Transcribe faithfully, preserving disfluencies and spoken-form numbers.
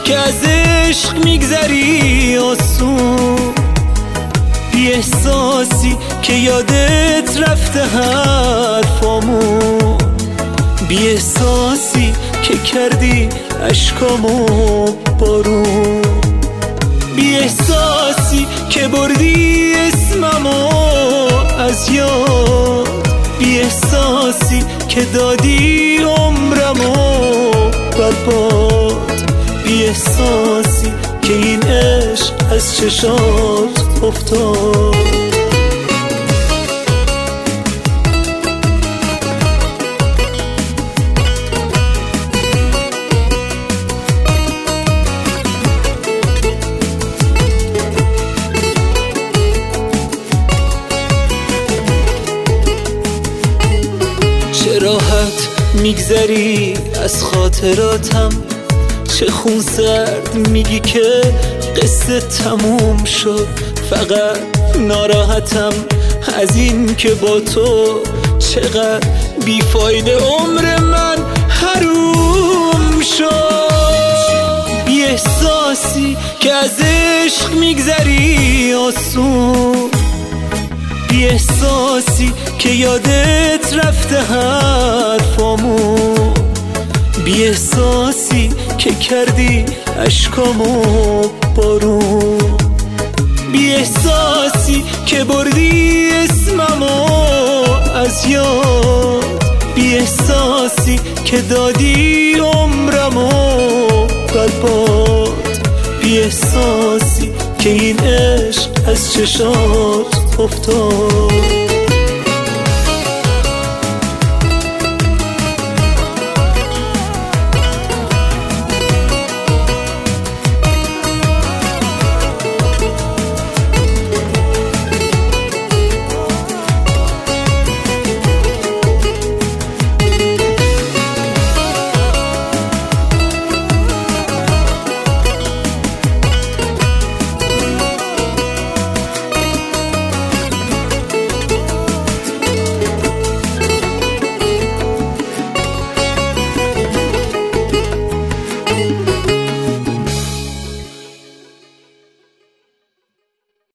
که از عشق میگذری آسون، بی احساسی که یادت رفته حرفامون، بی احساسی که کردی اشکامو بارون، بی احساسی که بردی اسممو از یاد، بی احساسی که دادی عمرمو برباد، بی احساسی که این عشق از چشات افتاد. چه راحت میگذری از خاطراتم، چه خون سرد میگی که قصه تموم شد. فقط ناراحتم از این که با تو چقدر بیفایده عمر من حروم شد. بی احساسی که از عشق میگذری آسون، بی احساسی که یادت رفته حرفامون، بی احساسی که کردی اشکامو بارون، بی احساسی که بردی اسممو از یاد، بی احساسی که دادی عمرمو برباد، بی احساسی که این عشق از چشات افتاد.